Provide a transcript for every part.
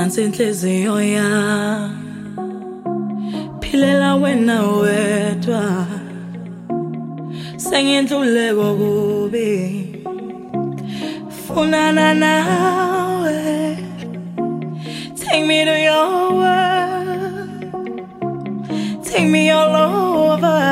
nansi inhliziyo yami philela wena wedwa sengindluleko kubi funana nawe. Take me to your world, take me all over,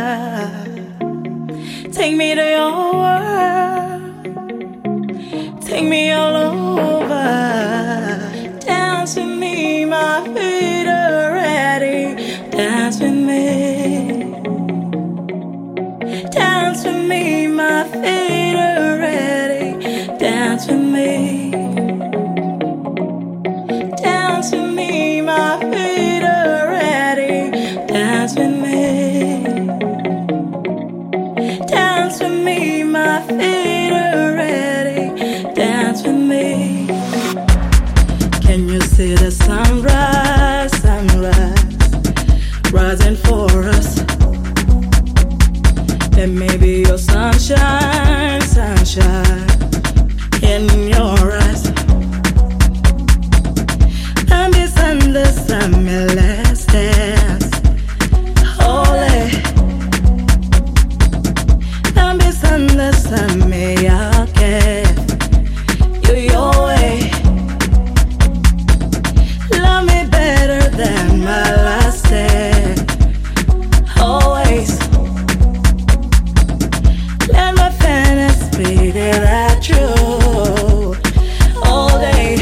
take me to your world, take me all over. Dance with me, my feet are ready. Dance with me, dance with me, my feet are ready. Dance with me, dance with me, my feet are ready. Dance with me, dance with me, my feet are ready. Dance with me. Can you see the sunrise, sunrise, rising for us? And maybe your sunshine, sunshine in your eyes. And misunderstand me, let's dance. Holy. And misunderstand me, okay. You your way. Love me better than my last day. Always. Let my fantasy be that true. All day.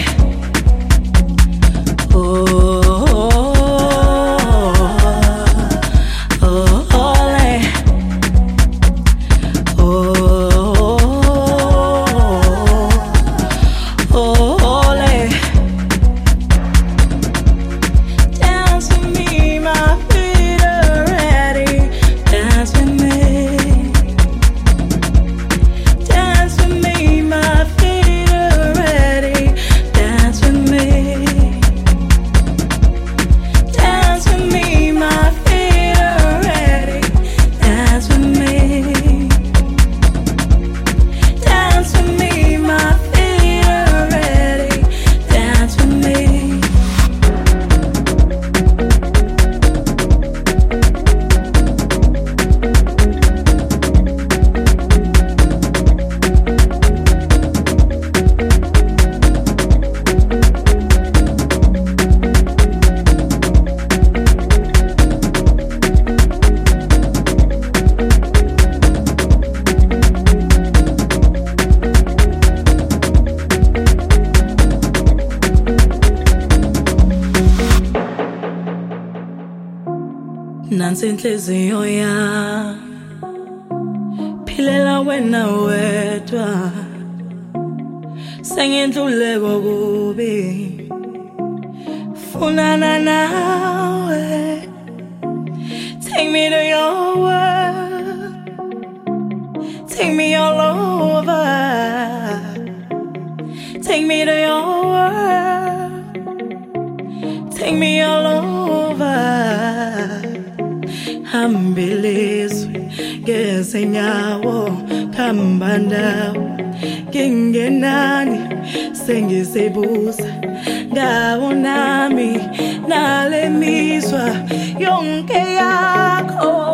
Nansi inhliziyo yami philela wena wedwa sengindluleko kubi funana nawe. Take me to your world, take me all over, take me to your world, take me all over. Hambilizwe ngezinyawo khamba ndawo ngingenani sengizibuza ndawo nami nale mizwa yonke yakho.